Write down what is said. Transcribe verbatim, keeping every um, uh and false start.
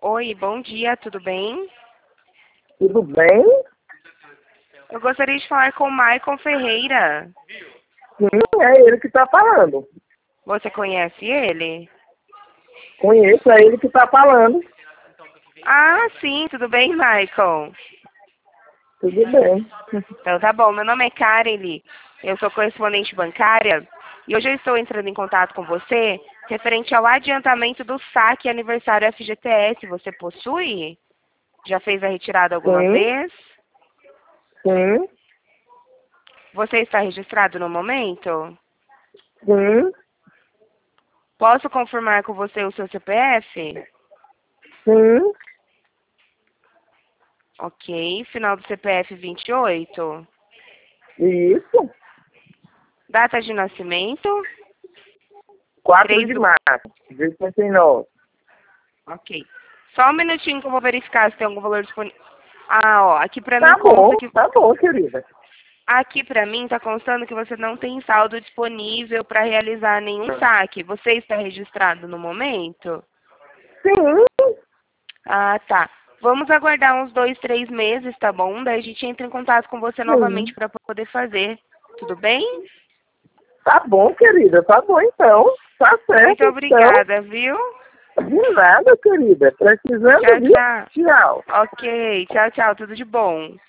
Oi, bom dia, tudo bem? Tudo bem? Eu gostaria de falar com o Maicon Ferreira. Sim, é ele que está falando. Você conhece ele? Conheço, é ele que está falando. Ah, sim, tudo bem, Maicon? Tudo bem. Então tá bom, meu nome é Karen, eu sou correspondente bancária e hoje eu estou entrando em contato com você referente ao adiantamento do saque aniversário F G T S. Você possui? Já fez a retirada alguma Sim, vez? sim, Você está registrado no momento? sim, Posso confirmar com você o seu C P F? sim. Ok, final do C P F vinte e oito. Isso. Data de nascimento? quatro três de do... março de oitenta e nove. Ok. Só um minutinho que eu vou verificar se tem algum valor disponível. Ah, ó, aqui pra mim Tá bom, consta que... tá bom, querida. Aqui pra mim tá constando que você não tem saldo disponível para realizar nenhum saque. Você está registrado no momento? Sim, Ah, tá. Vamos aguardar uns dois, três meses, tá bom? Daí a gente entra em contato com você novamente sim. para poder fazer. Tudo bem? Tá bom, querida, tá bom então. Tá Muito certo, então. obrigada, viu? De nada, querida. Precisando, Tchau, viu? tchau. Tchau. Ok, tchau, tchau. Tudo de bom.